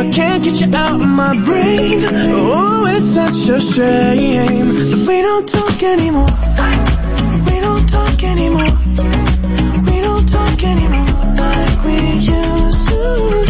I can't get you out of my brain. Oh, it's such a shame that we don't talk anymore. We don't talk anymore. We don't talk anymore like we used to.